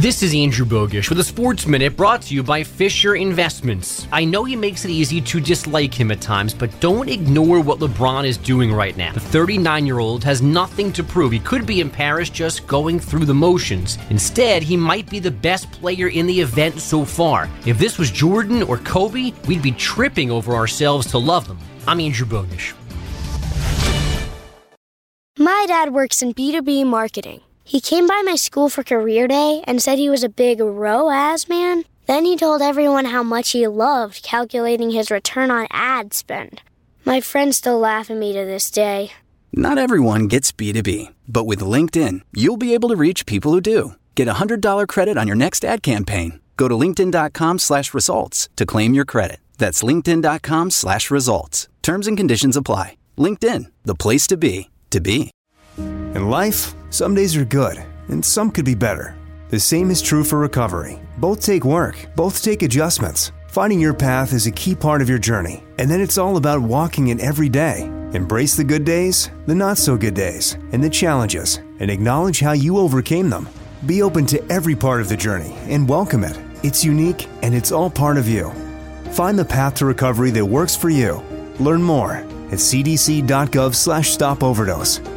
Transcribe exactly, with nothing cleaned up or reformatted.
This is Andrew Bogish with a Sports Minute brought to you by Fisher Investments. I know he makes it easy to dislike him at times, but don't ignore what LeBron is doing right now. The thirty-nine-year-old has nothing to prove. He could be in Paris just going through the motions. Instead, he might be the best player in the event so far. If this was Jordan or Kobe, we'd be tripping over ourselves to love them. I'm Andrew Bogish. My dad works in B two B marketing. He came by my school for career day and said he was a big R O A S man. Then he told everyone how much he loved calculating his return on ad spend. My friends still laugh at me to this day. Not everyone gets B two B, but with LinkedIn, you'll be able to reach people who do. Get a one hundred dollars credit on your next ad campaign. Go to linkedin.com slash results to claim your credit. That's linkedin.com slash results. Terms and conditions apply. LinkedIn, the place to be, to be. In life, some days are good, and some could be better. The same is true for recovery. Both take work, both take adjustments. Finding your path is a key part of your journey, and then it's all about walking it every day. Embrace the good days, the not-so-good days, and the challenges, and acknowledge how you overcame them. Be open to every part of the journey and welcome it. It's unique, and it's all part of you. Find the path to recovery that works for you. Learn more at cdc.gov slash stop overdose.